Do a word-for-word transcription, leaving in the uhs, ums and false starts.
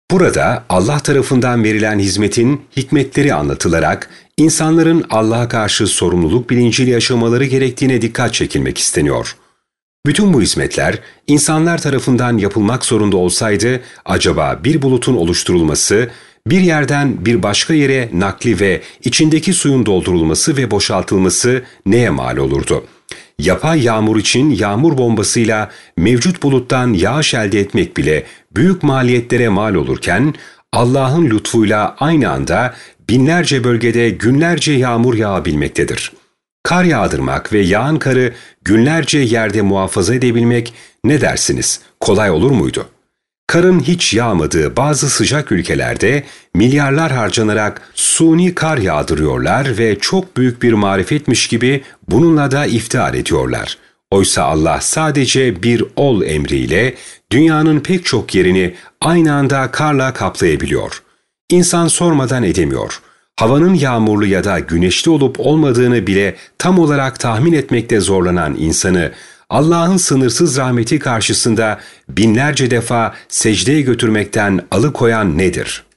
Burada Allah tarafından verilen hizmetin hikmetleri anlatılarak insanların Allah'a karşı sorumluluk bilinciyle yaşamaları gerektiğine dikkat çekilmek isteniyor. Bütün bu hizmetler insanlar tarafından yapılmak zorunda olsaydı acaba bir bulutun oluşturulması, bir yerden bir başka yere nakli ve içindeki suyun doldurulması ve boşaltılması neye mal olurdu? Yapay yağmur için yağmur bombasıyla mevcut buluttan yağış elde etmek bile büyük maliyetlere mal olurken, Allah'ın lütfuyla aynı anda binlerce bölgede günlerce yağmur yağabilmektedir. Kar yağdırmak ve yağan karı günlerce yerde muhafaza edebilmek ne dersiniz? Kolay olur muydu? Karın hiç yağmadığı bazı sıcak ülkelerde milyarlar harcanarak suni kar yağdırıyorlar ve çok büyük bir marifetmiş gibi bununla da iftihar ediyorlar. Oysa Allah sadece bir ol emriyle dünyanın pek çok yerini aynı anda karla kaplayabiliyor. İnsan sormadan edemiyor. Havanın yağmurlu ya da güneşli olup olmadığını bile tam olarak tahmin etmekte zorlanan insanı Allah'ın sınırsız rahmeti karşısında binlerce defa secdeye götürmekten alıkoyan nedir?